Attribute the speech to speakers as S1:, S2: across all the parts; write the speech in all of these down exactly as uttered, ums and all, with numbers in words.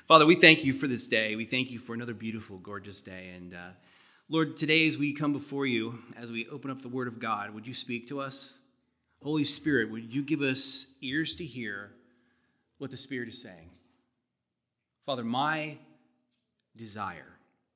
S1: Father, we thank you for this day. We thank you for another beautiful, gorgeous day. And uh, Lord, today as we come before you, as we open up the Word of God, would you speak to us? Holy Spirit, would you give us ears to hear what the Spirit is saying? Father, my desire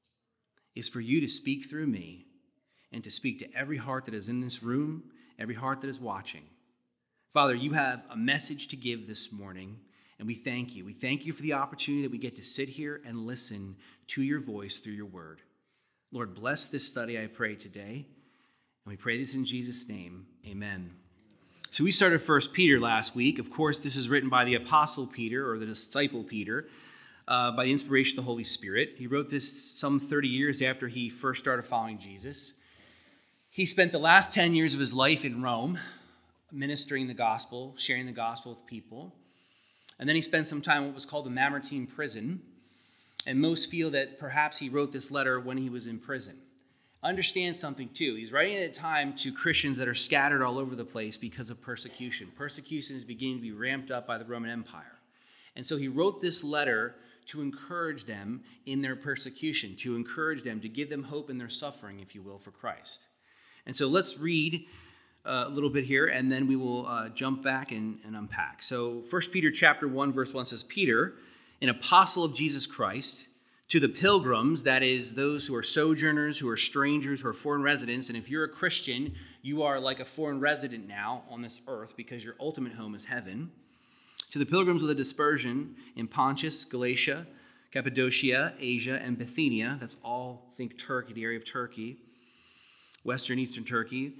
S1: is for you to speak through me and to speak to every heart that is in this room, every heart that is watching. Father, you have a message to give this morning. And we thank you. We thank you for the opportunity that we get to sit here and listen to your voice through your word. Lord, bless this study, I pray, today. And we pray this in Jesus' name. Amen. So we started First Peter last week. Of course, this is written by the Apostle Peter, or the disciple Peter, uh, by the inspiration of the Holy Spirit. He wrote this some thirty years after he first started following Jesus. He spent the last ten years of his life in Rome, ministering the gospel, sharing the gospel with people. And then he spent some time in what was called the Mamertine prison. And most feel that perhaps he wrote this letter when he was in prison. Understand something too. He's writing at a time to Christians that are scattered all over the place because of persecution. Persecution is beginning to be ramped up by the Roman Empire. And so he wrote this letter to encourage them in their persecution, to encourage them, to give them hope in their suffering, if you will, for Christ. And so let's read Uh, a little bit here, and then we will uh, jump back and, and unpack. So First Peter chapter one, verse one says, Peter, an apostle of Jesus Christ, to the pilgrims, that is, those who are sojourners, who are strangers, who are foreign residents, and if you're a Christian, you are like a foreign resident now on this earth because your ultimate home is heaven. To the pilgrims of the dispersion in Pontus, Galatia, Cappadocia, Asia, and Bithynia, that's all, think Turkey, the area of Turkey, Western, Eastern Turkey,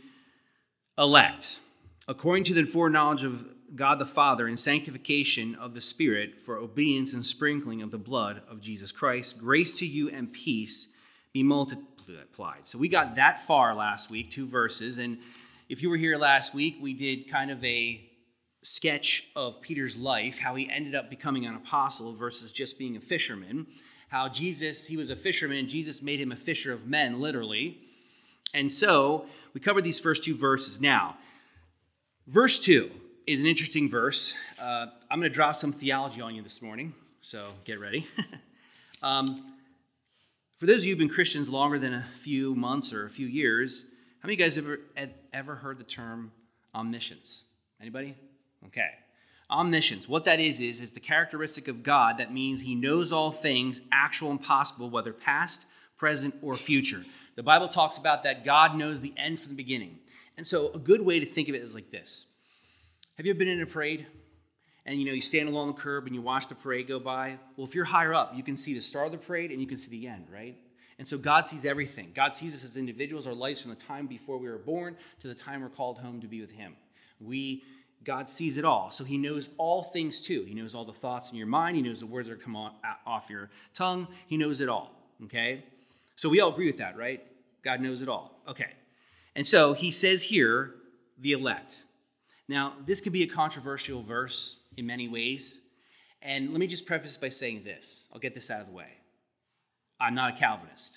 S1: elect, according to the foreknowledge of God the Father and sanctification of the Spirit for obedience and sprinkling of the blood of Jesus Christ, grace to you and peace be multiplied. So we got that far last week, two verses. And if you were here last week, we did kind of a sketch of Peter's life, how he ended up becoming an apostle versus just being a fisherman, how Jesus, he was a fisherman, and Jesus made him a fisher of men, literally. And so we covered these first two verses. Now, verse two is an interesting verse. Uh, I'm going to drop some theology on you this morning, so get ready. um, for those of you who've been Christians longer than a few months or a few years, how many of you guys ever ever heard the term omniscience? Anybody? Okay. Omniscience, what that is, is, is the characteristic of God that means he knows all things, actual and possible, whether past, present, or future. The Bible talks about that God knows the end from the beginning. And so a good way to think of it is like this. Have you ever been in a parade? And you know, you stand along the curb and you watch the parade go by? Well, if you're higher up, you can see the start of the parade and you can see the end, right? And so God sees everything. God sees us as individuals, our lives from the time before we were born to the time we're called home to be with him. We, God sees it all. So he knows all things too. He knows all the thoughts in your mind. He knows the words that come on, off your tongue. He knows it all, okay? So we all agree with that, right? God knows it all. Okay. And so he says here, the elect. Now, this could be a controversial verse in many ways. And let me just preface by saying this. I'll get this out of the way. I'm not a Calvinist.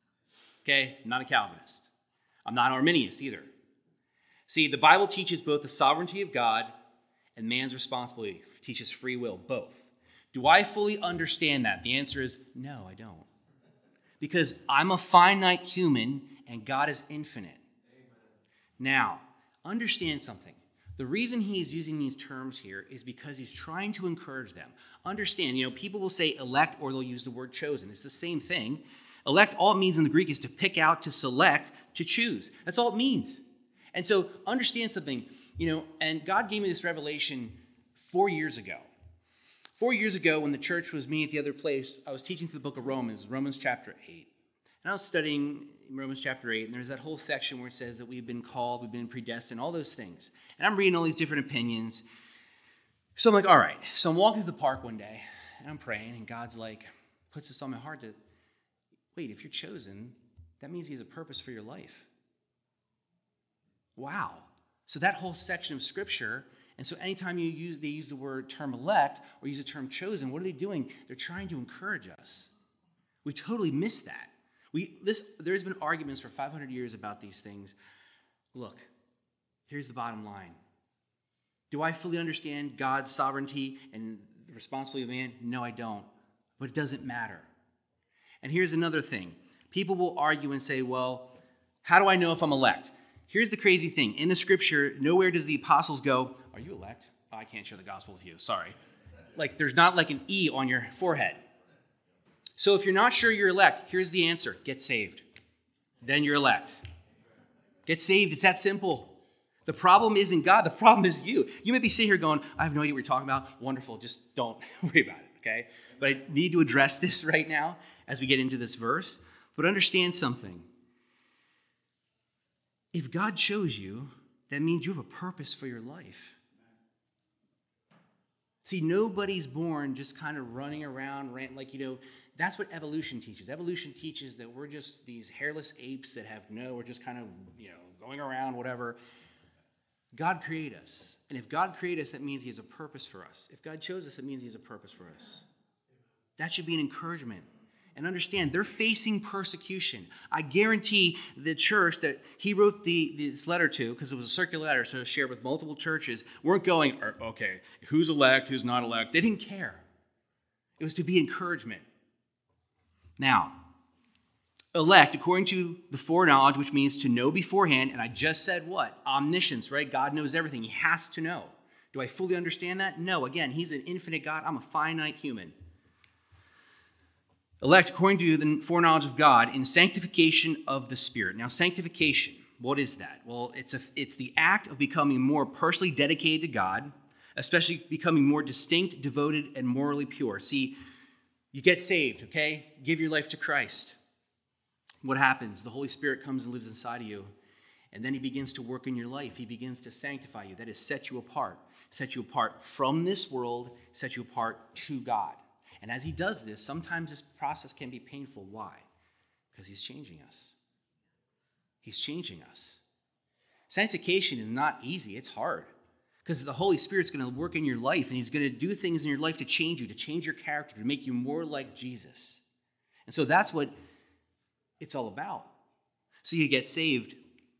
S1: Okay? I'm not a Calvinist. I'm not an Arminianist either. See, the Bible teaches both the sovereignty of God and man's responsibility. It teaches free will, both. Do I fully understand that? The answer is no, I don't. Because I'm a finite human and God is infinite. Amen. Now, understand something. The reason he is using these terms here is because he's trying to encourage them. Understand, you know, people will say elect or they'll use the word chosen. It's the same thing. Elect, all it means in the Greek is to pick out, to select, to choose. That's all it means. And so understand something, you know, and God gave me this revelation four years ago. Four years ago, when the church was meeting at the other place, I was teaching through the book of Romans, Romans chapter eight. And I was studying Romans chapter eight, and there's that whole section where it says that we've been called, we've been predestined, all those things. And I'm reading all these different opinions. So I'm like, all right. So I'm walking through the park one day, and I'm praying, and God's like, puts this on my heart to, wait, if you're chosen, that means he has a purpose for your life. Wow. So that whole section of Scripture. And so anytime you use, they use the word term elect or use the term chosen, what are they doing? They're trying to encourage us. We totally miss that. We this There's been arguments for five hundred years about these things. Look, here's the bottom line. Do I fully understand God's sovereignty and the responsibility of man? No, I don't. but it doesn't matter. And here's another thing. People will argue and say, well, how do I know if I'm elect? Here's the crazy thing. In the scripture, nowhere does the apostles go, are you elect? Oh, I can't share the gospel with you. Sorry. Like, there's not like an E on your forehead. So if you're not sure you're elect, here's the answer. Get saved. Then you're elect. Get saved. It's that simple. The problem isn't God. The problem is you. You may be sitting here going, I have no idea what you're talking about. Wonderful. Just don't worry about it, okay? But I need to address this right now as we get into this verse. But understand something. If God chose you, that means you have a purpose for your life. See, nobody's born just kind of running around, rant, like, you know, that's what evolution teaches. Evolution teaches that we're just these hairless apes that have no, we're just kind of, you know, going around, whatever. God created us. And if God created us, that means he has a purpose for us. If God chose us, it means he has a purpose for us. That should be an encouragement. And understand, they're facing persecution. I guarantee the church that he wrote the, this letter to, because it was a circular letter, so it was shared with multiple churches, weren't going, okay, who's elect, who's not elect. They didn't care. It was to be encouragement. Now, elect, according to the foreknowledge, which means to know beforehand, and I just said what? Omniscience, right? God knows everything. He has to know. Do I fully understand that? No. Again, he's an infinite God. I'm a finite human. Elect according to the foreknowledge of God in sanctification of the Spirit. Now, sanctification, what is that? Well, it's a, it's the act of becoming more personally dedicated to God, especially becoming more distinct, devoted, and morally pure. See, you get saved, okay? Give your life to Christ. What happens? The Holy Spirit comes and lives inside of you, and then he begins to work in your life. He begins to sanctify you. That is, set you apart. Set you apart from this world, set you apart to God. And as he does this, sometimes this process can be painful. Why? Because he's changing us. He's changing us. Sanctification is not easy. It's hard. Because the Holy Spirit's going to work in your life, and he's going to do things in your life to change you, to change your character, to make you more like Jesus. And so that's what it's all about. So you get saved.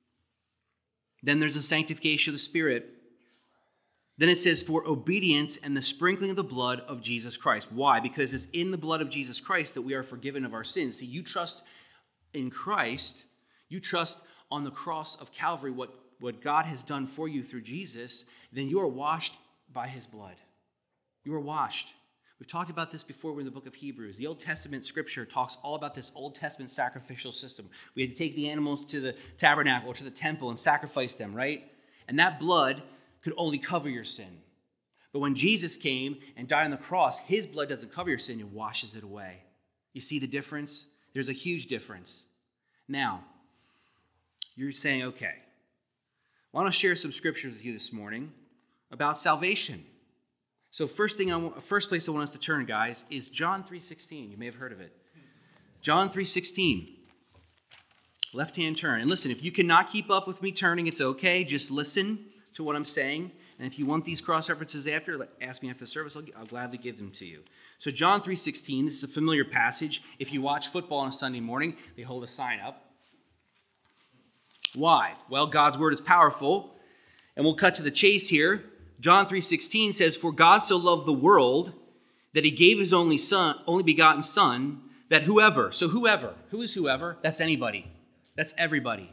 S1: Then there's a sanctification of the Spirit. Then it says, for obedience and the sprinkling of the blood of Jesus Christ. Why? Because it's in the blood of Jesus Christ that we are forgiven of our sins. See, you trust in Christ. You trust on the cross of Calvary, what, what God has done for you through Jesus. Then you are washed by his blood. You are washed. We've talked about this before. We're in the book of Hebrews. The Old Testament scripture talks all about this Old Testament sacrificial system. We had to take the animals to the tabernacle or to the temple and sacrifice them, right? And that blood could only cover your sin. But when Jesus came and died on the cross, his blood doesn't cover your sin, it washes it away. You see the difference? There's a huge difference. Now, you're saying, okay, well, I want to share some scriptures with you this morning about salvation. So first thing, I want, first place I want us to turn, guys, is John three sixteen. You may have heard of it. John three sixteen. Left-hand turn. And listen, if you cannot keep up with me turning, it's okay. Just listen to what I'm saying. And if you want these cross-references after, ask me after the service. I'll, I'll gladly give them to you. So John three sixteen, this is a familiar passage. If you watch football on a Sunday morning, they hold a sign up. Why? Well, God's word is powerful. And we'll cut to the chase here. John three sixteen says, for God so loved the world that he gave his only son, only begotten son, that whoever, so whoever, who is whoever? That's anybody. That's everybody.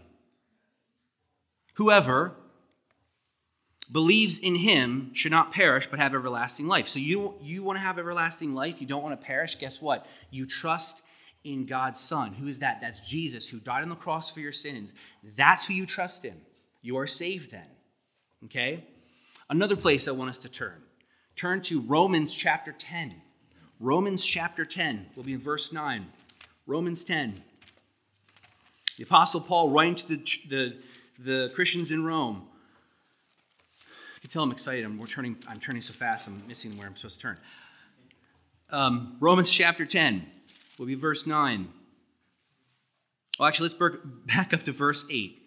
S1: Whoever believes in him should not perish but have everlasting life. So you, you want to have everlasting life? You don't want to perish? Guess what? You trust in God's Son. Who is that? That's Jesus, who died on the cross for your sins. That's who you trust in. You are saved then. Okay? Another place I want us to turn. Turn to Romans chapter ten. Romans chapter ten. We'll be in verse nine. Romans ten. The Apostle Paul writing to the, the, the Christians in Rome. You can tell I'm excited. I'm, we're turning, I'm turning so fast, I'm missing where I'm supposed to turn. Um, Romans chapter ten will be verse nine. Well, actually, let's back up to verse eight.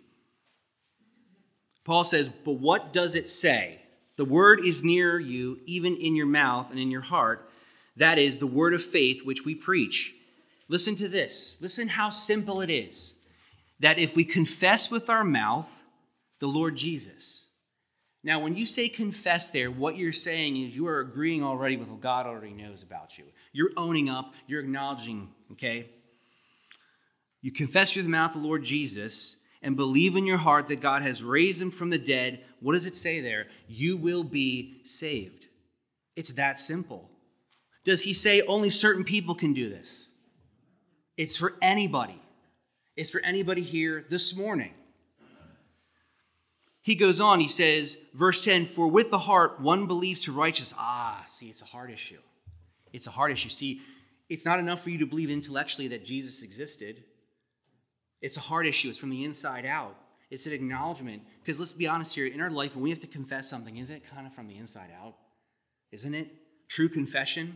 S1: Paul says, but what does it say? The word is near you, even in your mouth and in your heart. That is the word of faith which we preach. Listen to this. Listen how simple it is. That if we confess with our mouth the Lord Jesus, Now, when you say confess there, what you're saying is you are agreeing already with what God already knows about you. You're owning up, you're acknowledging, okay? You confess with your mouth the Lord Jesus and believe in your heart that God has raised him from the dead. What does it say there? You will be saved. It's that simple. Does he say only certain people can do this? It's for anybody. It's for anybody here this morning. He goes on, he says, verse ten, for with the heart one believes to righteousness. Ah, see, it's a heart issue. It's a heart issue. See, it's not enough for you to believe intellectually that Jesus existed. It's a heart issue. It's from the inside out. It's an acknowledgement. Because let's be honest here, in our life, when we have to confess something, isn't it kind of from the inside out? Isn't it? True confession.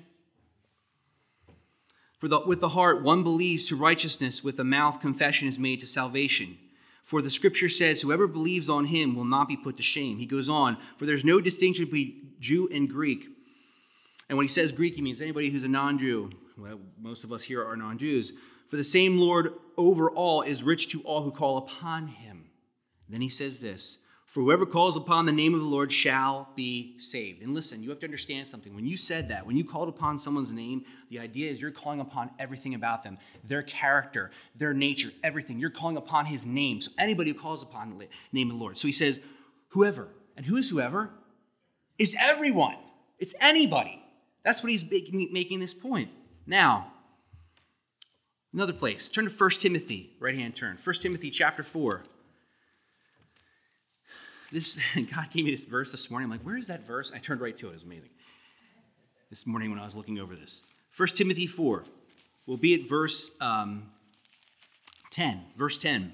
S1: For the, with the heart one believes to righteousness, with the mouth confession is made to salvation. For the scripture says, whoever believes on him will not be put to shame. He goes on, for there's no distinction between Jew and Greek. And when he says Greek, he means anybody who's a non-Jew. Well, most of us here are non-Jews. For the same Lord over all is rich to all who call upon him. Then he says this, for whoever calls upon the name of the Lord shall be saved. And listen, you have to understand something. When you said that, when you called upon someone's name, the idea is you're calling upon everything about them, their character, their nature, everything. You're calling upon his name. So anybody who calls upon the name of the Lord. So he says, whoever. And who is whoever? Is everyone. It's anybody. That's what he's making, making this point. Now, another place. Turn to First Timothy. Right-hand turn. First Timothy chapter four. This God gave me this verse this morning. I'm like, where is that verse? I turned right to it. It was amazing. This morning when I was looking over this. First Timothy four. We'll be at verse um, ten. Verse ten.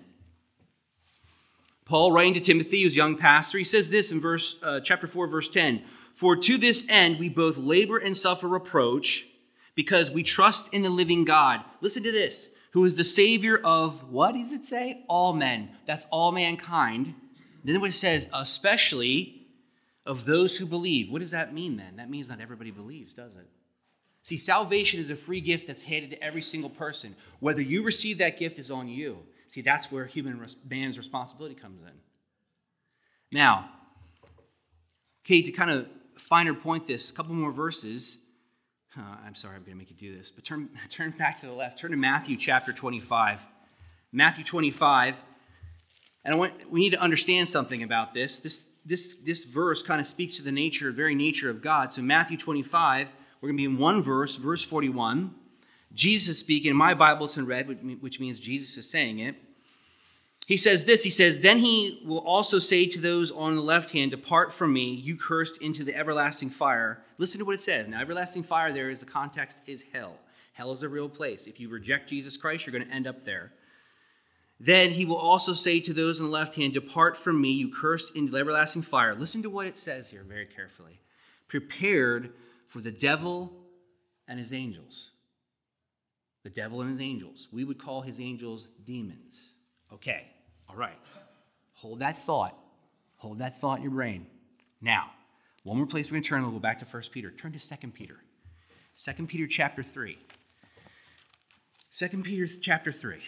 S1: Paul, writing to Timothy, who's a young pastor, he says this in verse uh, chapter four, verse ten. For to this end we both labor and suffer reproach, because we trust in the living God. Listen to this. Who is the Savior of, what does it say? All men. That's all mankind. Then what it says, especially of those who believe. What does that mean then? That means not everybody believes, does it? See, salvation is a free gift that's handed to every single person. Whether you receive that gift is on you. See, that's where human man's responsibility comes in. Now, okay, to kind of finer point this, a couple more verses. Uh, I'm sorry, I'm going to make you do this, but turn, turn back to the left. Turn to Matthew chapter twenty-five. Matthew twenty-five. And I want, we need to understand something about this. This, this, this verse kind of speaks to the nature, very nature of God. So Matthew twenty-five, we're going to be in one verse, verse forty-one. Jesus is speaking. In my Bible, it's in red, which means Jesus is saying it. He says this, he says, then he will also say to those on the left hand, depart from me, you cursed, into the everlasting fire. Listen to what it says. Now, everlasting fire there is, the context is hell. Hell is a real place. If you reject Jesus Christ, you're going to end up there. Then he will also say to those on the left hand, depart from me, you cursed, into everlasting fire. Listen to what it says here very carefully. Prepared for the devil and his angels. The devil and his angels. We would call his angels demons. Okay, all right. Hold that thought. Hold that thought in your brain. Now, one more place we're going to turn. We'll go back to First Peter. Turn to Second Peter. Second Peter chapter three. Second Peter chapter three.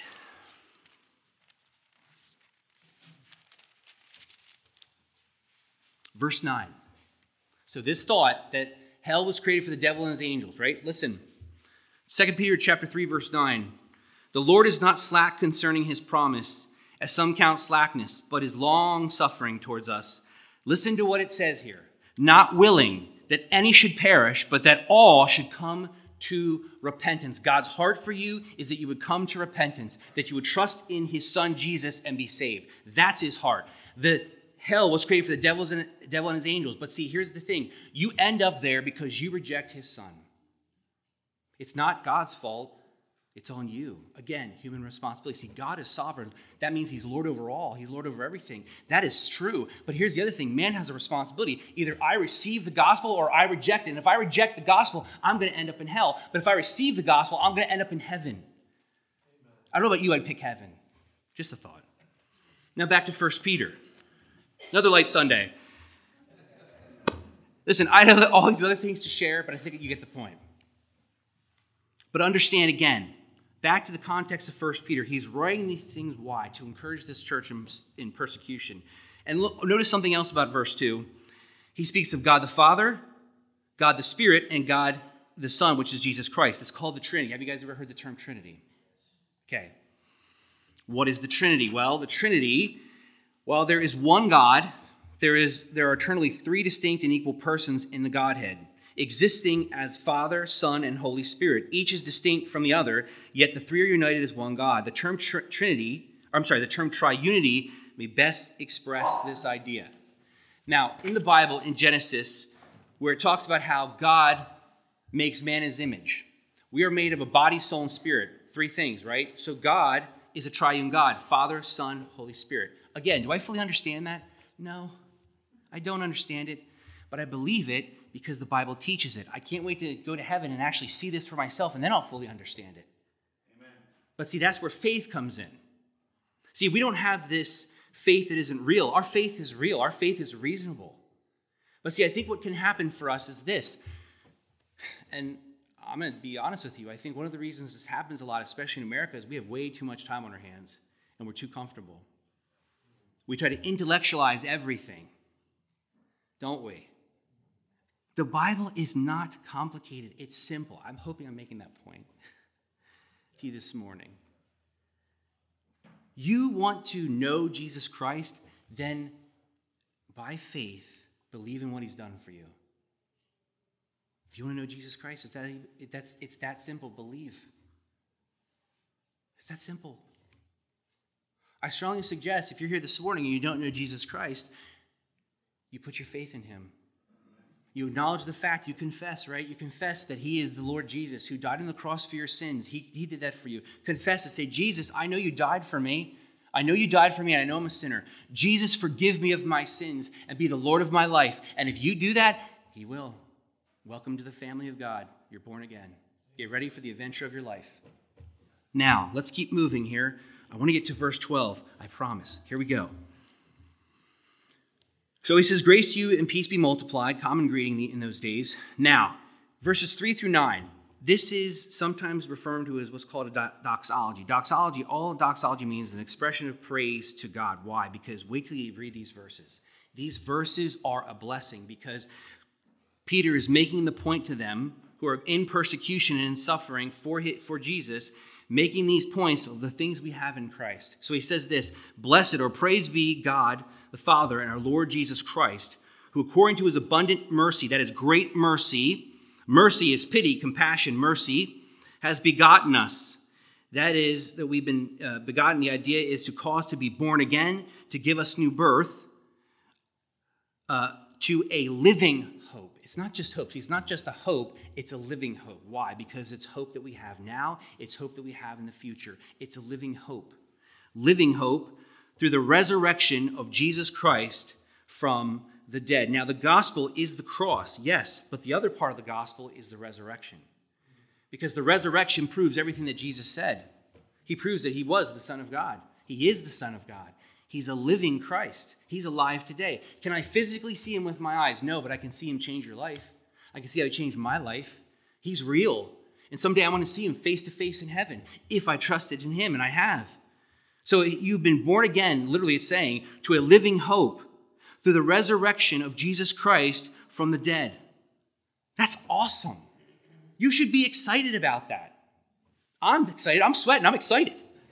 S1: Verse nine. So this thought that hell was created for the devil and his angels, right? Listen. Second Peter chapter three, verse nine. The Lord is not slack concerning his promise, as some count slackness, but is long-suffering towards us. Listen to what it says here. Not willing that any should perish, but that all should come to repentance. God's heart for you is that you would come to repentance, that you would trust in his son Jesus and be saved. That's his heart. The hell was created for the devils and, devil and his angels. But see, here's the thing. You end up there because you reject his son. It's not God's fault. It's on you. Again, human responsibility. See, God is sovereign. That means he's Lord over all. He's Lord over everything. That is true. But here's the other thing. Man has a responsibility. Either I receive the gospel or I reject it. And if I reject the gospel, I'm going to end up in hell. But if I receive the gospel, I'm going to end up in heaven. I don't know about you, I'd pick heaven. Just a thought. Now back to First Peter. Another light Sunday. Listen, I know that all these other things to share, but I think you get the point. But understand again, back to the context of First Peter, he's writing these things, why? To encourage this church in, in persecution. And look, notice something else about verse two. He speaks of God the Father, God the Spirit, and God the Son, which is Jesus Christ. It's called the Trinity. Have you guys ever heard the term Trinity? Okay. What is the Trinity? Well, the Trinity, while there is one God, there is there are eternally three distinct and equal persons in the Godhead, existing as Father, Son, and Holy Spirit. Each is distinct from the other, yet the three are united as one God. The term tr- Trinity, or I'm sorry, the term triunity may best express this idea. Now, in the Bible, in Genesis, where it talks about how God makes man in his image, we are made of a body, soul, and spirit. Three things, right? So God is a triune God, Father, Son, Holy Spirit. Again, do I fully understand that? No, I don't understand it, but I believe it because the Bible teaches it. I can't wait to go to heaven and actually see this for myself, and then I'll fully understand it. Amen. But see, that's where faith comes in. See, we don't have this faith that isn't real. Our faith is real. Our faith is reasonable. But see, I think what can happen for us is this, and I'm going to be honest with you. I think one of the reasons this happens a lot, especially in America, is we have way too much time on our hands, and we're too comfortable. We try to intellectualize everything, don't we? The Bible is not complicated. It's simple. I'm hoping I'm making that point to you this morning. You want to know Jesus Christ, then by faith, believe in what he's done for you. If you want to know Jesus Christ, it's that, that's, it's that simple. Believe. It's that simple. I strongly suggest if you're here this morning and you don't know Jesus Christ, you put your faith in him. You acknowledge the fact, you confess, right? You confess that he is the Lord Jesus who died on the cross for your sins. He, he did that for you. Confess and say, Jesus, I know you died for me. I know you died for me and I know I'm a sinner. Jesus, forgive me of my sins and be the Lord of my life. And if you do that, he will. Welcome to the family of God. You're born again. Get ready for the adventure of your life. Now, let's keep moving here. I want to get to verse twelve. I promise. Here we go. So he says, grace to you and peace be multiplied. Common greeting in those days. Now, verses three through nine. This is sometimes referred to as what's called a doxology. Doxology, all doxology means an expression of praise to God. Why? Because wait till you read these verses. These verses are a blessing because Peter is making the point to them who are in persecution and in suffering for, for Jesus, making these points of the things we have in Christ. So he says this, blessed or praise be God, the Father, and our Lord Jesus Christ, who according to his abundant mercy, that is great mercy, mercy is pity, compassion, mercy, has begotten us. That is, that we've been uh, begotten. The idea is to cause to be born again, to give us new birth, uh, to a living hope. It's not just hope. It's not just a hope. It's a living hope. Why? Because it's hope that we have now. It's hope that we have in the future. It's a living hope. Living hope through the resurrection of Jesus Christ from the dead. Now, the gospel is the cross, yes, but the other part of the gospel is the resurrection. Because the resurrection proves everything that Jesus said. He proves that he was the Son of God. He is the Son of God. He's a living Christ. He's alive today. Can I physically see him with my eyes? No, but I can see him change your life. I can see how he changed my life. He's real. And someday I want to see him face to face in heaven if I trusted in him, and I have. So you've been born again, literally it's saying, to a living hope through the resurrection of Jesus Christ from the dead. That's awesome. You should be excited about that. I'm excited. I'm sweating. I'm excited.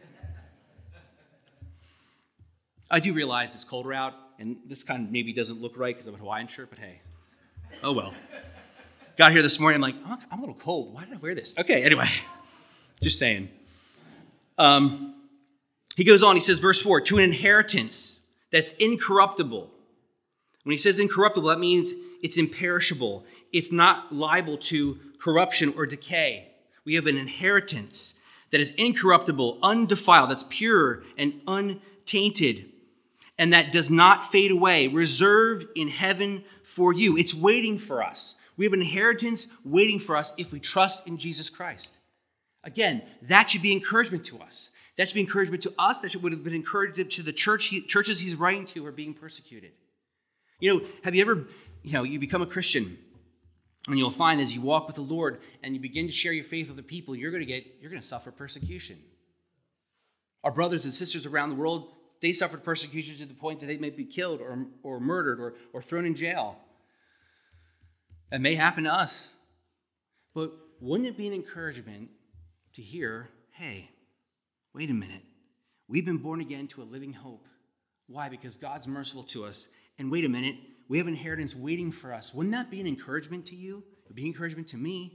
S1: I do realize it's colder out, and this kind of maybe doesn't look right because I'm a Hawaiian shirt, but hey, oh well. Got here this morning, I'm like, oh, I'm a little cold. Why did I wear this? Okay, anyway, just saying. Um, he goes on, he says, verse four, to an inheritance that's incorruptible. When he says incorruptible, that means it's imperishable. It's not liable to corruption or decay. We have an inheritance that is incorruptible, undefiled, that's pure and untainted, and that does not fade away, reserved in heaven for you. It's waiting for us. We have an inheritance waiting for us if we trust in Jesus Christ. Again, that should be encouragement to us. That should be encouragement to us. That should, would have been encouragement to the church, he, churches he's writing to who are being persecuted. You know, have you ever, you know, you become a Christian, and you'll find as you walk with the Lord and you begin to share your faith with the people, you're going to get, you're going to suffer persecution. Our brothers and sisters around the world, They suffered persecution to the point that they may be killed or, or murdered or, or thrown in jail. That may happen to us. But wouldn't it be an encouragement to hear, hey, wait a minute. We've been born again to a living hope. Why? Because God's merciful to us. And wait a minute, we have inheritance waiting for us. Wouldn't that be an encouragement to you? It would be an encouragement to me.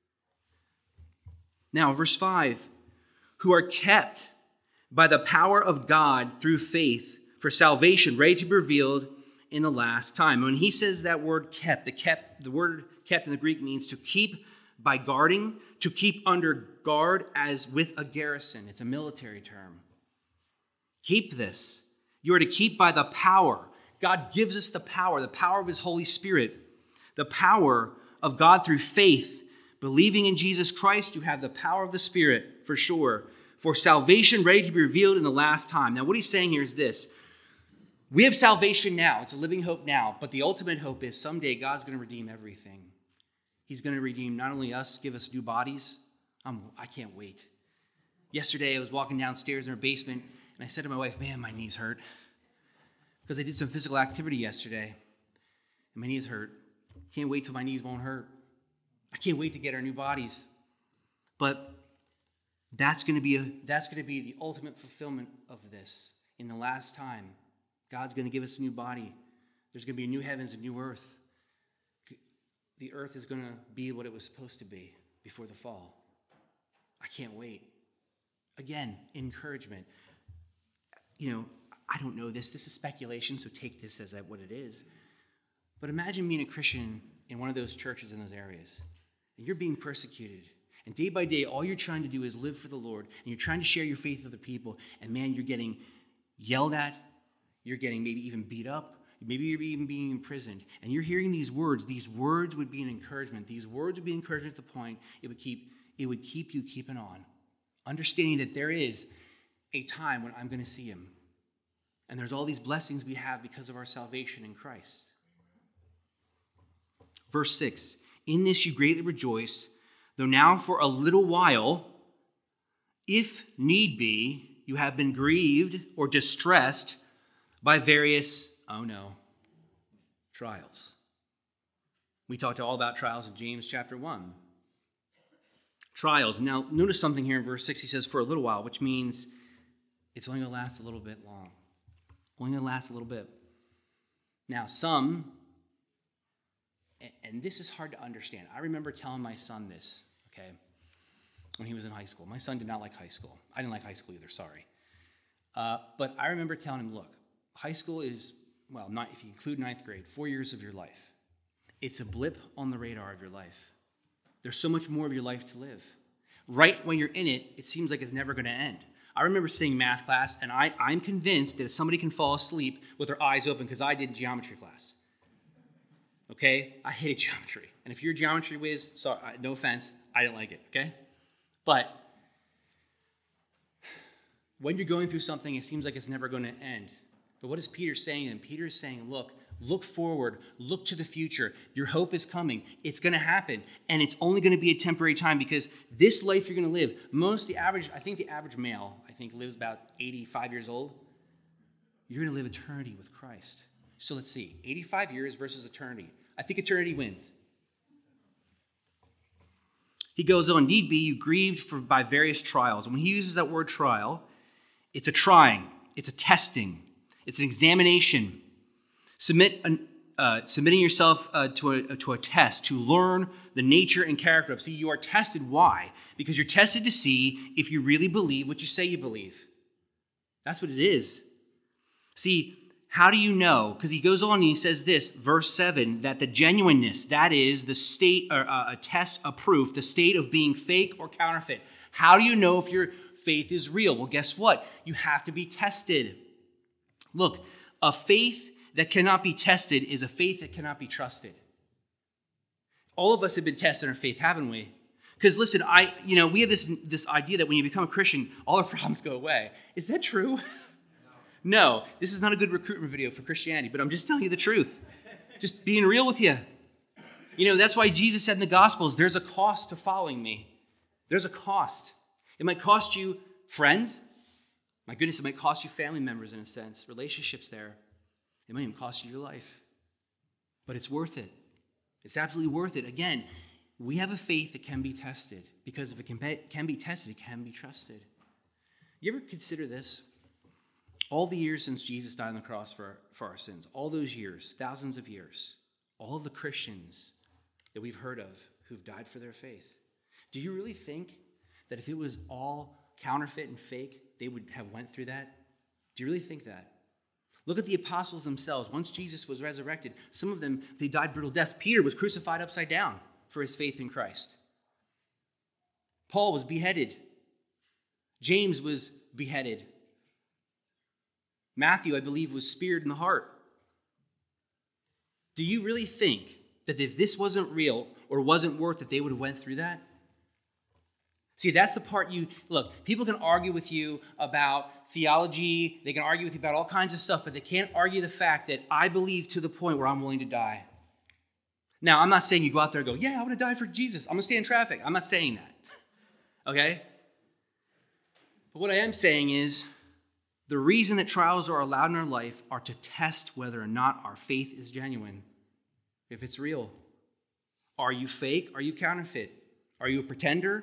S1: Now, verse five, who are kept by the power of God through faith for salvation, ready to be revealed in the last time. When he says that word kept, the kept, the word kept in the Greek means to keep by guarding, to keep under guard as with a garrison. It's a military term. Keep this. You are to keep by the power. God gives us the power, the power of his Holy Spirit, the power of God through faith. Believing in Jesus Christ, you have the power of the Spirit for sure. For salvation ready to be revealed in the last time. Now, what he's saying here is this. We have salvation now. It's a living hope now. But the ultimate hope is someday God's going to redeem everything. He's going to redeem not only us, give us new bodies. I'm, I can't wait. Yesterday, I was walking downstairs in our basement, and I said to my wife, man, my knees hurt. Because I did some physical activity yesterday, and my knees hurt. Can't wait till my knees won't hurt. I can't wait to get our new bodies. But that's going to be a, that's going to be the ultimate fulfillment of this. In the last time, God's going to give us a new body. There's going to be a new heavens and new earth. The earth is going to be what it was supposed to be before the fall. I can't wait. Again, encouragement. You know, I don't know this. This is speculation, so take this as what it is. But imagine being a Christian in one of those churches in those areas. And you're being persecuted. And day by day, all you're trying to do is live for the Lord. And you're trying to share your faith with other people. And man, you're getting yelled at. You're getting maybe even beat up. Maybe you're even being imprisoned. And you're hearing these words. These words would be an encouragement. These words would be encouragement to the point it would keep, it would keep you keeping on. Understanding that there is a time when I'm going to see him. And there's all these blessings we have because of our salvation in Christ. Verse six, in this you greatly rejoice, though now for a little while, if need be, you have been grieved or distressed by various, oh no, trials. We talked all about trials in James chapter one. Trials. Now, notice something here in verse six. He says, for a little while, which means it's only going to last a little bit long. Only going to last a little bit. Now, some, and this is hard to understand. I remember telling my son this, okay, when he was in high school. My son did not like high school. I didn't like high school either, sorry. Uh, but I remember telling him, look, high school is, well, not if you include ninth grade, four years of your life. It's a blip on the radar of your life. There's so much more of your life to live. Right when you're in it, it seems like it's never going to end. I remember sitting math class, and I, I'm convinced that if somebody can fall asleep with their eyes open, because I did geometry class. Okay? I hated geometry. And if you're a geometry whiz, sorry, no offense, I didn't like it, okay? But when you're going through something, it seems like it's never going to end. But what is Peter saying? And Peter is saying, look, look forward, look to the future. Your hope is coming. It's going to happen. And it's only going to be a temporary time because this life you're going to live, most the average, I think the average male, I think lives about eighty-five years old. You're going to live eternity with Christ. So let's see, eighty-five years versus eternity. I think eternity wins. He goes on, need be you grieved for, by various trials. And when he uses that word trial, it's a trying, it's a testing, it's an examination. Submit, an, uh, submitting yourself uh, to, a, to a test to learn the nature and character of. See, you are tested. Why? Because you're tested to see if you really believe what you say you believe. That's what it is. See, how do you know? Because he goes on and he says this, verse seven, that the genuineness, that is the state, or uh, a test, a proof, the state of being fake or counterfeit. How do you know if your faith is real? Well, guess what? You have to be tested. Look, a faith that cannot be tested is a faith that cannot be trusted. All of us have been tested in our faith, haven't we? Because listen, I, you know, we have this, this idea that when you become a Christian, all our problems go away. Is that true? No, this is not a good recruitment video for Christianity, but I'm just telling you the truth. Just being real with you. You know, that's why Jesus said in the Gospels, there's a cost to following me. There's a cost. It might cost you friends. My goodness, it might cost you family members in a sense, relationships there. It might even cost you your life. But it's worth it. It's absolutely worth it. Again, we have a faith that can be tested, because if it can be, can be tested, it can be trusted. You ever consider this? All the years since Jesus died on the cross for, for our sins, all those years, thousands of years, all of the Christians that we've heard of who've died for their faith, do you really think that if it was all counterfeit and fake, they would have went through that? Do you really think that? Look at the apostles themselves. Once Jesus was resurrected, some of them, they died brutal deaths. Peter was crucified upside down for his faith in Christ. Paul was beheaded. James was beheaded. Matthew, I believe, was speared in the heart. Do you really think that if this wasn't real or wasn't worth it, they would have went through that? See, that's the part you, look, people can argue with you about theology, they can argue with you about all kinds of stuff, but they can't argue the fact that I believe to the point where I'm willing to die. Now, I'm not saying you go out there and go, yeah, I want to die for Jesus. I'm going to stay in traffic. I'm not saying that. Okay? But what I am saying is, the reason that trials are allowed in our life are to test whether or not our faith is genuine. If it's real. Are you fake? Are you counterfeit? Are you a pretender?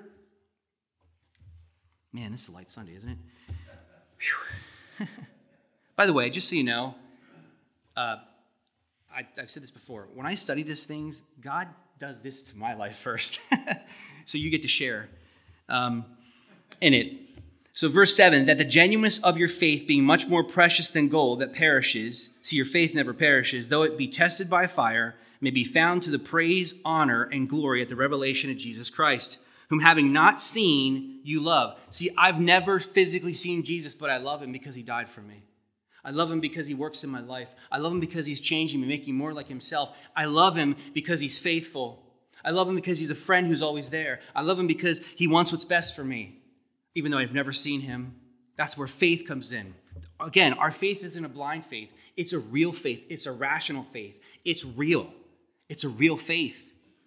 S1: Man, this is a light Sunday, isn't it? By the way, just so you know, uh, I, I've said this before. When I study these things, God does this to my life first. So you get to share um, in it. So verse seven, that the genuineness of your faith being much more precious than gold that perishes, see your faith never perishes, though it be tested by fire, may be found to the praise, honor, and glory at the revelation of Jesus Christ, whom having not seen, you love. See, I've never physically seen Jesus, but I love him because he died for me. I love him because he works in my life. I love him because he's changing me, making me more like himself. I love him because he's faithful. I love him because he's a friend who's always there. I love him because he wants what's best for me. Even though I've never seen him, that's where faith comes in. Again, our faith isn't a blind faith. It's a real faith. It's a rational faith. It's real. It's a real faith.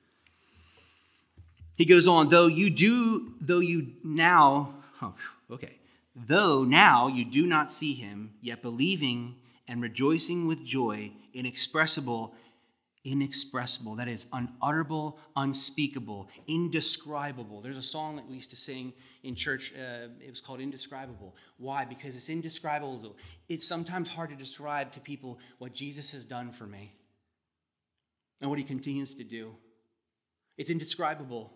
S1: He goes on, though you do, though you now, oh, okay, though now you do not see him, yet believing and rejoicing with joy inexpressible, inexpressible, that is unutterable, unspeakable, indescribable. There's a song that we used to sing in church. Uh, it was called Indescribable. Why? Because it's indescribable. It's sometimes hard to describe to people what Jesus has done for me and what he continues to do. It's indescribable.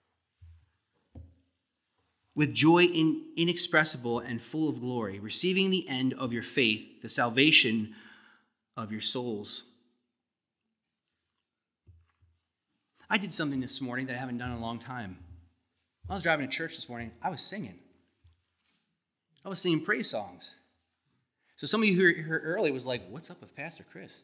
S1: With joy in, inexpressible and full of glory, receiving the end of your faith, the salvation of your souls. I did something this morning that I haven't done in a long time. I was driving to church this morning. I was singing. I was singing praise songs. So some of you who were here early was like, what's up with Pastor Chris?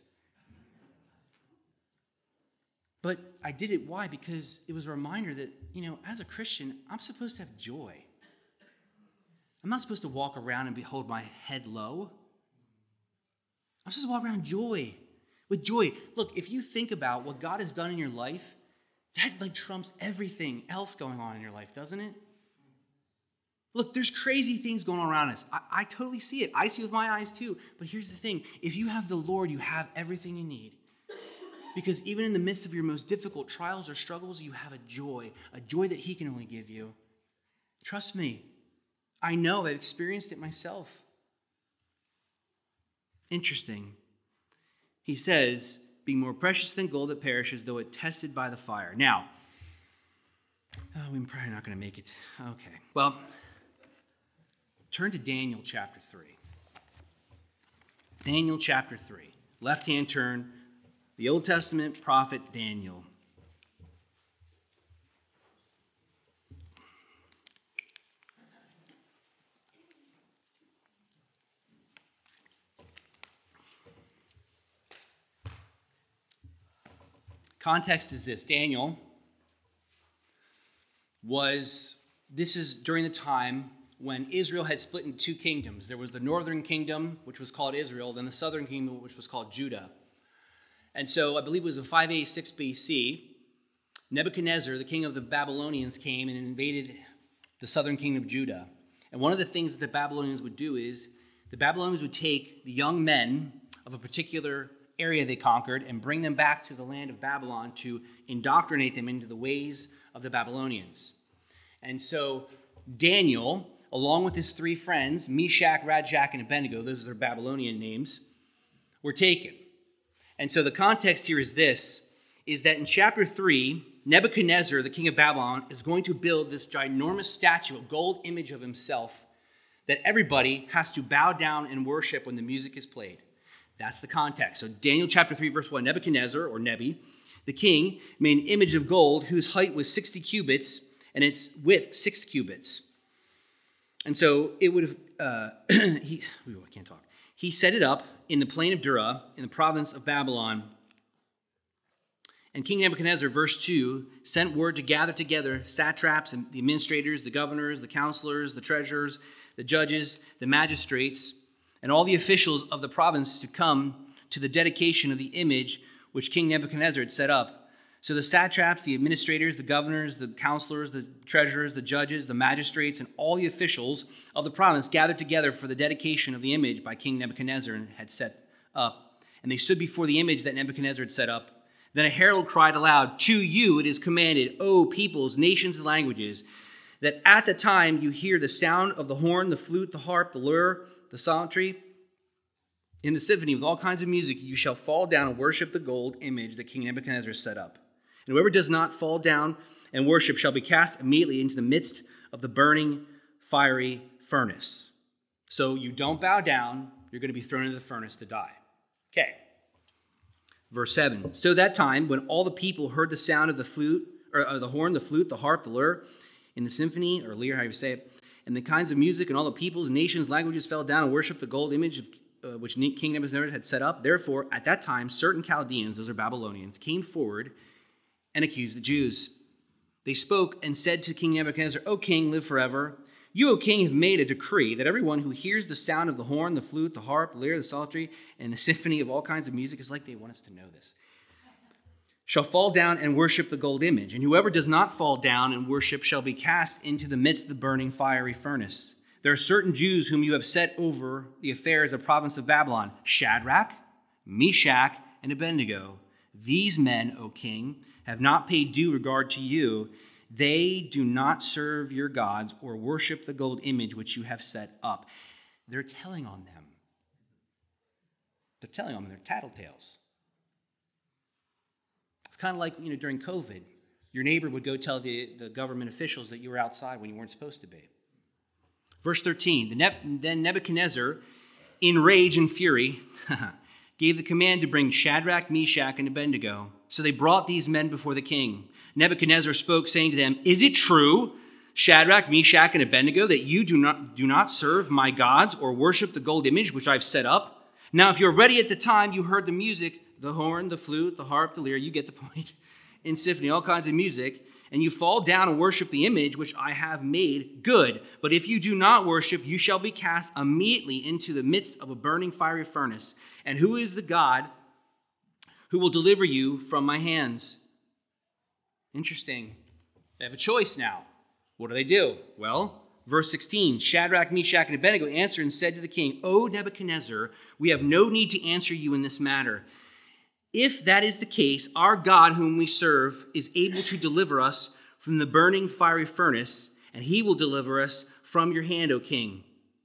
S1: But I did it, why? Because it was a reminder that, you know, as a Christian, I'm supposed to have joy. I'm not supposed to walk around and behold my head low. I'm supposed to walk around joy, with joy. Look, if you think about what God has done in your life, that like trumps everything else going on in your life, doesn't it? Look, there's crazy things going on around us. I, I totally see it. I see it with my eyes too. But here's the thing. If you have the Lord, you have everything you need. Because even in the midst of your most difficult trials or struggles, you have a joy, a joy that he can only give you. Trust me. I know. I've experienced it myself. Interesting. He says, being more precious than gold that perishes, though it tested by the fire. Now, oh, we're probably not going to make it. Okay. Well, turn to Daniel chapter three. Daniel chapter three. Left-hand turn. The Old Testament prophet Daniel. Context is this. Daniel was, this is during the time when Israel had split into two kingdoms. There was the northern kingdom, which was called Israel, then the southern kingdom, which was called Judah. And so I believe it was in five eighty-six B C, Nebuchadnezzar, the king of the Babylonians, came and invaded the southern kingdom of Judah. And one of the things that the Babylonians would do is the Babylonians would take the young men of a particular area they conquered and bring them back to the land of Babylon to indoctrinate them into the ways of the Babylonians. And so Daniel, along with his three friends, Meshach, Shadrach, and Abednego, those are their Babylonian names, were taken. And so the context here is this, is that in chapter three, Nebuchadnezzar, the king of Babylon, is going to build this ginormous statue, a gold image of himself, that everybody has to bow down and worship when the music is played. That's the context. So Daniel chapter three, verse one, Nebuchadnezzar, or Nebi, the king, made an image of gold whose height was sixty cubits and its width six cubits. And so it would have, uh, he, ooh, I can't talk. He set it up in the plain of Dura, in the province of Babylon. And King Nebuchadnezzar, verse two, sent word to gather together satraps and the administrators, the governors, the counselors, the treasurers, the judges, the magistrates, and all the officials of the province to come to the dedication of the image which King Nebuchadnezzar had set up. So the satraps, the administrators, the governors, the counselors, the treasurers, the judges, the magistrates, and all the officials of the province gathered together for the dedication of the image by King Nebuchadnezzar had set up. And they stood before the image that Nebuchadnezzar had set up. Then a herald cried aloud, "To you it is commanded, O peoples, nations, and languages, that at the time you hear the sound of the horn, the flute, the harp, the lyre, the psaltery, in the symphony with all kinds of music, you shall fall down and worship the gold image that King Nebuchadnezzar set up. And whoever does not fall down and worship shall be cast immediately into the midst of the burning, fiery furnace." So you don't bow down, you're going to be thrown into the furnace to die. Okay. Verse seven. So that time, when all the people heard the sound of the flute, or uh, the horn, the flute, the harp, the lyre, in the symphony, or lyre, how you say it, and the kinds of music, and all the peoples, nations, languages fell down and worshiped the gold image of, uh, which King Nebuchadnezzar had set up. Therefore, at that time, certain Chaldeans, those are Babylonians, came forward and accused the Jews. They spoke and said to King Nebuchadnezzar, "O king, live forever. You, O king, have made a decree that everyone who hears the sound of the horn, the flute, the harp, the lyre, the psaltery, and the symphony of all kinds of music," it's like they want us to know this, "shall fall down and worship the gold image. And whoever does not fall down and worship shall be cast into the midst of the burning fiery furnace. There are certain Jews whom you have set over the affairs of the province of Babylon, Shadrach, Meshach, and Abednego. These men, O king, have not paid due regard to you. They do not serve your gods or worship the gold image which you have set up." They're telling on them. They're telling on them. They're tattletales. It's kind of like, you know, during COVID, your neighbor would go tell the, the government officials that you were outside when you weren't supposed to be. Verse thirteen, the ne- then Nebuchadnezzar, in rage and fury, gave the command to bring Shadrach, Meshach, and Abednego. So they brought these men before the king. Nebuchadnezzar spoke, saying to them, "Is it true, Shadrach, Meshach, and Abednego, that you do not, do not serve my gods or worship the gold image which I've set up? Now, if you're ready at the time you heard the music, the horn, the flute, the harp, the lyre," you get the point, "in symphony, all kinds of music, and you fall down and worship the image which I have made, good. But if you do not worship, you shall be cast immediately into the midst of a burning fiery furnace. And who is the God who will deliver you from my hands?" Interesting. They have a choice now. What do they do? Well, verse sixteen, Shadrach, Meshach, and Abednego answered and said to the king, "O Nebuchadnezzar, we have no need to answer you in this matter. If that is the case, our God whom we serve is able to deliver us from the burning fiery furnace, and he will deliver us from your hand, O king."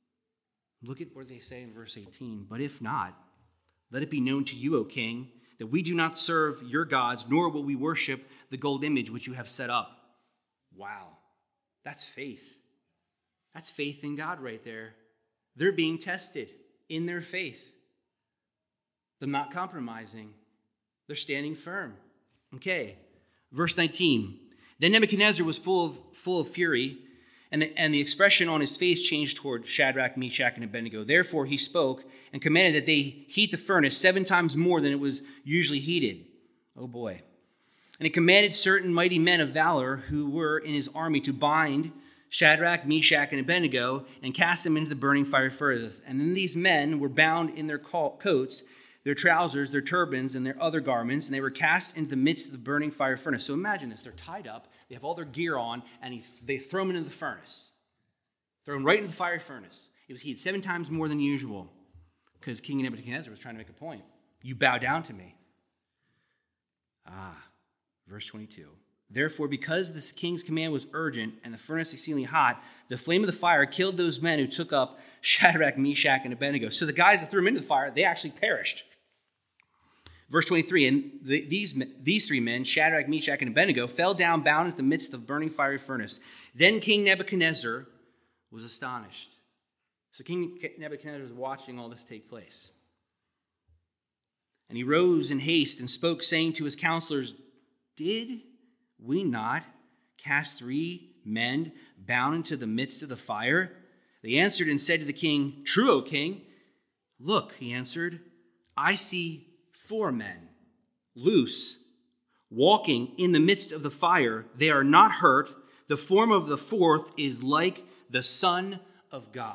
S1: Look at what they say in verse eighteen. "But if not, let it be known to you, O king, that we do not serve your gods, nor will we worship the gold image which you have set up." Wow, that's faith. That's faith in God right there. They're being tested in their faith. They're not compromising. They're standing firm. Okay, verse nineteen. Then Nebuchadnezzar was full of, full of fury, and the, and the expression on his face changed toward Shadrach, Meshach, and Abednego. Therefore he spoke and commanded that they heat the furnace seven times more than it was usually heated. Oh boy. And he commanded certain mighty men of valor who were in his army to bind Shadrach, Meshach, and Abednego and cast them into the burning fiery furnace. And then these men were bound in their coats, their trousers, their turbans, and their other garments, and they were cast into the midst of the burning fire furnace. So imagine this. They're tied up. They have all their gear on, and he, they throw them into the furnace. thrown right into the fiery furnace. It was heated seven times more than usual because King Nebuchadnezzar was trying to make a point. You bow down to me. Ah, verse twenty-two. Therefore, because the king's command was urgent and the furnace exceedingly hot, the flame of the fire killed those men who took up Shadrach, Meshach, and Abednego. So the guys that threw them into the fire, they actually perished. Verse twenty-three, and the, these, these three men, Shadrach, Meshach, and Abednego, fell down bound into the midst of the burning fiery furnace. Then King Nebuchadnezzar was astonished. So King Nebuchadnezzar was watching all this take place. And he rose in haste and spoke, saying to his counselors, did we not cast three men bound into the midst of the fire? They answered and said to the king, true, O king. Look, he answered, I see four men, loose, walking in the midst of the fire. They are not hurt. The form of the fourth is like the Son of God.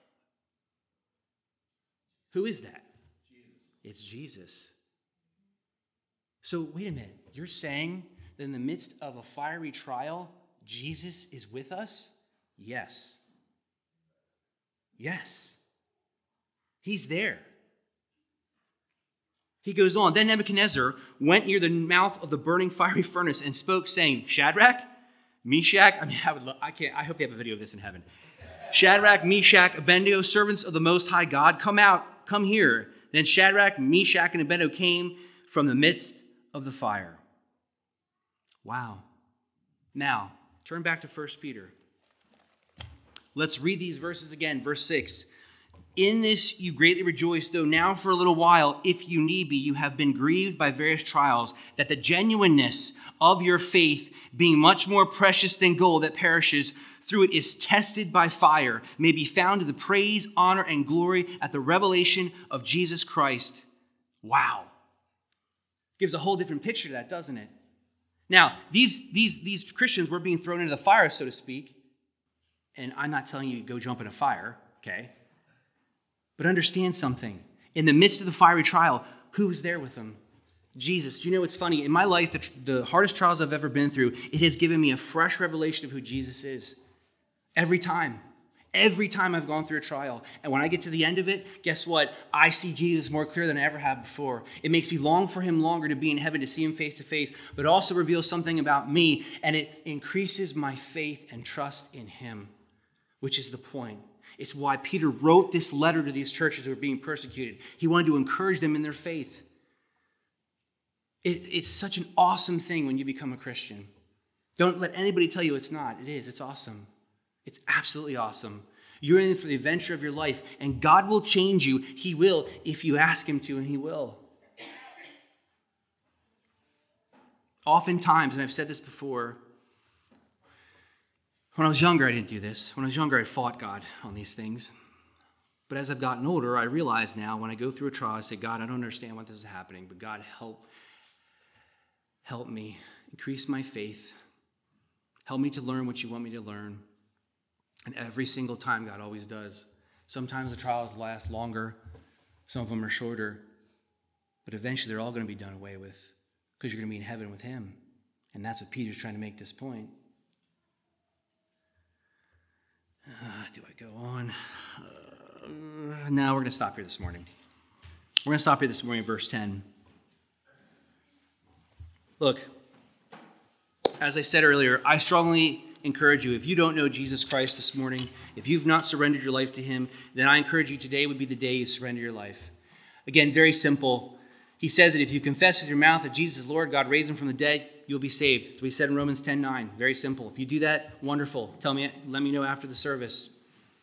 S1: Who is that? Jesus. It's Jesus. So wait a minute. You're saying that in the midst of a fiery trial, Jesus is with us? Yes. Yes. He's there. He goes on, then Nebuchadnezzar went near the mouth of the burning fiery furnace and spoke, saying, Shadrach, Meshach, I mean, I would, lo- I can't, I hope they have a video of this in heaven. Shadrach, Meshach, Abednego, servants of the Most High God, come out, come here. Then Shadrach, Meshach, and Abednego came from the midst of the fire. Wow. Now, turn back to First Peter. Let's read these verses again. Verse six. In this you greatly rejoice, though now for a little while, if you need be, you have been grieved by various trials, that the genuineness of your faith, being much more precious than gold that perishes, through it is tested by fire, may be found to the praise, honor, and glory at the revelation of Jesus Christ. Wow. Gives a whole different picture to that, doesn't it? Now, these, these, these Christians were being thrown into the fire, so to speak, and I'm not telling you to go jump in a fire, okay? But understand something. In the midst of the fiery trial, who was there with them? Jesus. You know, it's funny. In my life, the, the hardest trials I've ever been through, it has given me a fresh revelation of who Jesus is. Every time. Every time I've gone through a trial. And when I get to the end of it, guess what? I see Jesus more clear than I ever have before. It makes me long for him longer to be in heaven, to see him face to face, but it also reveals something about me, and it increases my faith and trust in him, which is the point. It's why Peter wrote this letter to these churches who were being persecuted. He wanted to encourage them in their faith. It, it's such an awesome thing when you become a Christian. Don't let anybody tell you it's not. It is. It's awesome. It's absolutely awesome. You're in for the adventure of your life, and God will change you. He will if you ask him to, and he will. Oftentimes, and I've said this before, when I was younger, I didn't do this. When I was younger, I fought God on these things. But as I've gotten older, I realize now when I go through a trial, I say, God, I don't understand what this is happening, but God, help, help me, increase my faith. Help me to learn what you want me to learn. And every single time, God always does. Sometimes the trials last longer. Some of them are shorter. But eventually, they're all going to be done away with because you're going to be in heaven with him. And that's what Peter's trying to make this point. Uh, do I go on? Uh, no, we're going to stop here this morning. We're going to stop here this morning in verse ten. Look, as I said earlier, I strongly encourage you, if you don't know Jesus Christ this morning, if you've not surrendered your life to him, then I encourage you today would be the day you surrender your life. Again, very simple. He says that if you confess with your mouth that Jesus is Lord, God raised him from the dead, you'll be saved. We said in Romans ten nine. Very simple. If you do that, wonderful. Tell me, let me know after the service.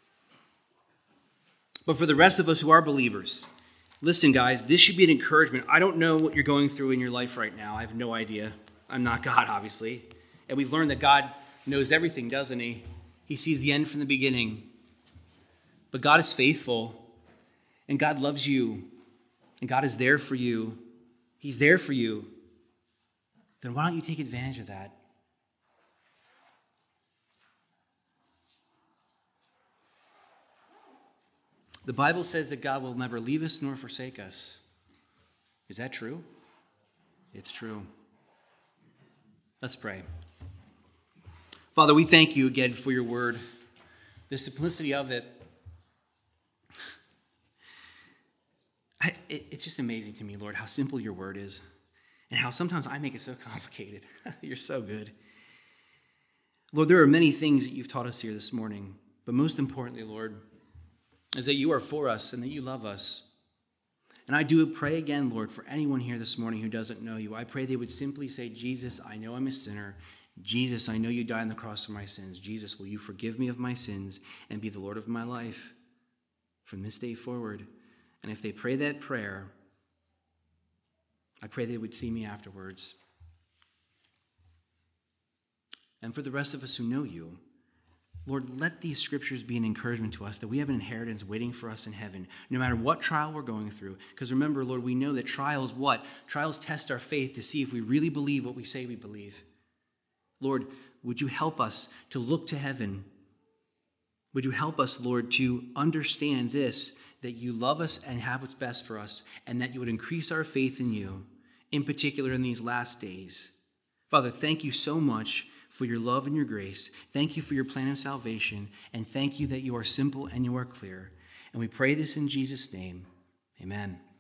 S1: But for the rest of us who are believers, listen, guys, this should be an encouragement. I don't know what you're going through in your life right now. I have no idea. I'm not God, obviously. And we've learned that God knows everything, doesn't he? He sees the end from the beginning. But God is faithful, and God loves you, and God is there for you. He's there for you. Then why don't you take advantage of that? The Bible says that God will never leave us nor forsake us. Is that true? It's true. Let's pray. Father, we thank you again for your word. the simplicity of it, I, it, it's just amazing to me, Lord, how simple your word is and how sometimes I make it so complicated. You're so good. Lord, there are many things that you've taught us here this morning, but most importantly, Lord, is that you are for us and that you love us. And I do pray again, Lord, for anyone here this morning who doesn't know you. I pray they would simply say, Jesus, I know I'm a sinner. Jesus, I know you died on the cross for my sins. Jesus, will you forgive me of my sins and be the Lord of my life from this day forward? And if they pray that prayer, I pray they would see me afterwards. And for the rest of us who know you, Lord, let these scriptures be an encouragement to us that we have an inheritance waiting for us in heaven, no matter what trial we're going through. Because remember, Lord, we know that trials what? Trials test our faith to see if we really believe what we say we believe. Lord, would you help us to look to heaven? Would you help us, Lord, to understand this, that you love us and have what's best for us, and that you would increase our faith in you, in particular in these last days. Father, thank you so much for your love and your grace. Thank you for your plan of salvation, and thank you that you are simple and you are clear. And we pray this in Jesus' name. Amen.